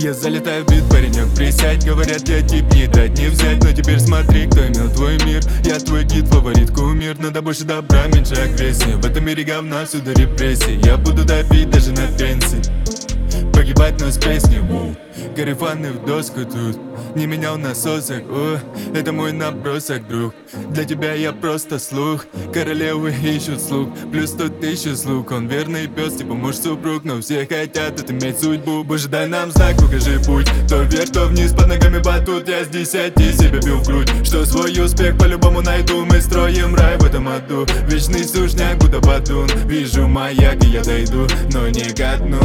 Я залетаю в бит, паренек, присядь. Говорят, я тип, не дать, не взять. Но теперь смотри, кто имел твой мир. Я твой гид, фаворит, кумир. Надо больше добра, меньше агрессии. В этом мире говна, всюду репрессии. Я буду добить даже на пенсии. Погибать, но с песней. Гарифаны в доску тут. Не менял насосок, это мой набросок, друг. Для тебя я просто слух. Королевы ищут слуг, плюс 100 000 слуг. Он верный пес, типа муж супруг. Но все хотят иметь судьбу. Боже, дай нам знак, укажи путь. То вверх, то вниз, под ногами батут. Я с 10 себя бил в грудь, что свой успех по-любому найду. Мы строим рай в этом аду. Вечный сушняк, будто батун. Вижу маяк и я дойду, но не ко дну.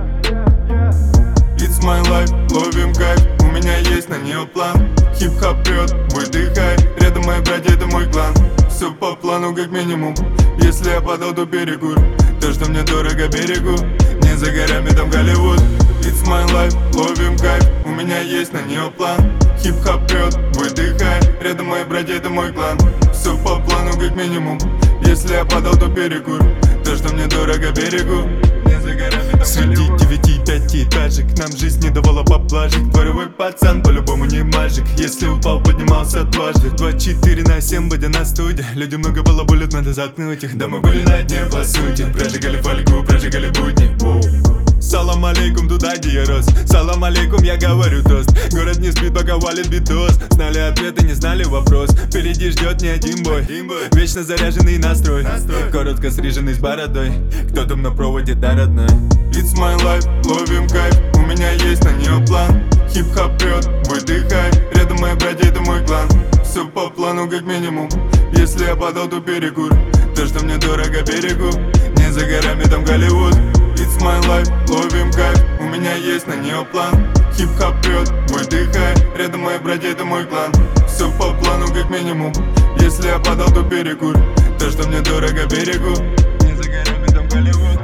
It's my life, ловим кайф, у меня есть на нее план. Хип-хоп прет, выдыхай, рядом мои братья, это мой клан. Все по плану как минимум, если я падал, то берегу. То, что мне дорого, берегу, не за горами там Голливуд. It's my life, ловим кайф, у меня есть на нее план. Хип-хоп прет, выдыхай, рядом мои братья, это мой клан. Все по плану как минимум, если я падал, то берегу. То, что мне дорого, берегу, не за горами там среди 9 5 нам жизнь не давала поблажек. Дворовой пацан по-любому не мальчик. Если упал, поднимался дважды. 24/7, будя на студии. Люди много балаболят, надо заткнуть их. Да мы были на дне по сути. Прожигали фольгу, прожигали будни. Салам алейкум, туда где я рос. Салам алейкум, я говорю тост. Город не спит, пока валит битос. Знали ответы, не знали вопрос. Впереди ждет не один бой. Вечно заряженный настрой. Коротко стриженный с бородой. Кто там на проводе, да, родной? It's my life, ловим кайф, у меня есть на нее план. Хип-хоп прет, выдыхай, рядом мои братья, это мой клан. Все по плану как минимум, если я падал, то перекур. То, что мне дорого, берегу, не за горами там Голливуд. It's my life, ловим кайф, у меня есть на нее план. Хип-хоп прет, выдыхай, рядом мои братья, это мой клан. Все по плану как минимум, если я падал, то перекур. То, что мне дорого, берегу, не за горами там Голливуд.